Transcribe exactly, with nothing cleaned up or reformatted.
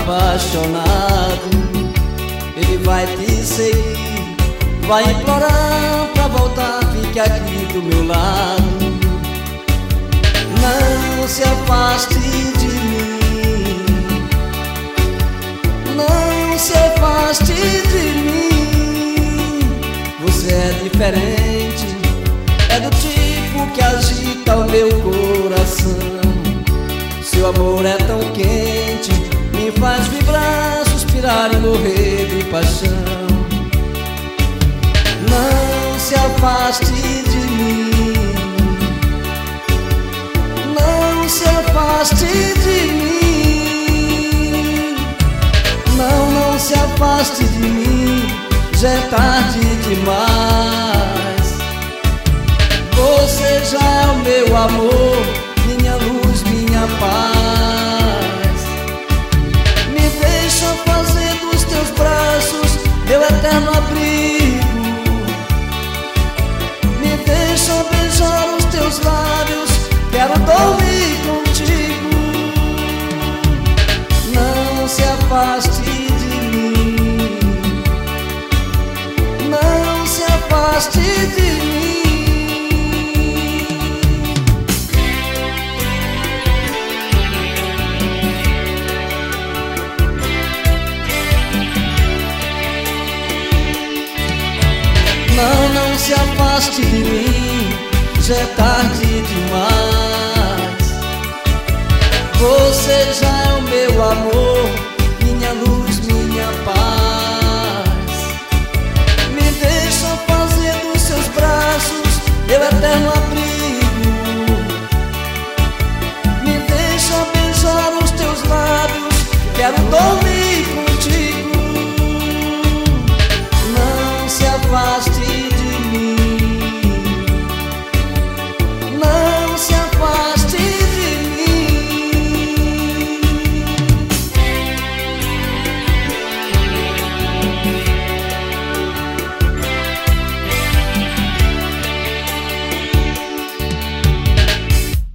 apaixonado. Ele vai te seguir, vai implorar pra voltar, fique aqui do meu lado. Não se afaste de mim, não se afaste de mim. Você é diferente, é do tipo que agita o meu coração. Seu amor é tão quente, me faz vibrar, suspirar e morrer de paixão. Não se afaste de mim, não se afaste de mim. Não, não se afaste de mim, já é tarde demais. Você já é o meu amor, minha luz, minha paz. Me deixa fazer dos teus braços meu eterno abrigo. Me deixa beijar os teus lábios, quero dormir contigo. Não se afaste de mim, não se afaste de mim. Não, não se afaste de mim, já é tarde demais. Você já é o meu amor, minha luz, minha paz. Me deixa fazer dos seus braços meu eterno abrigo.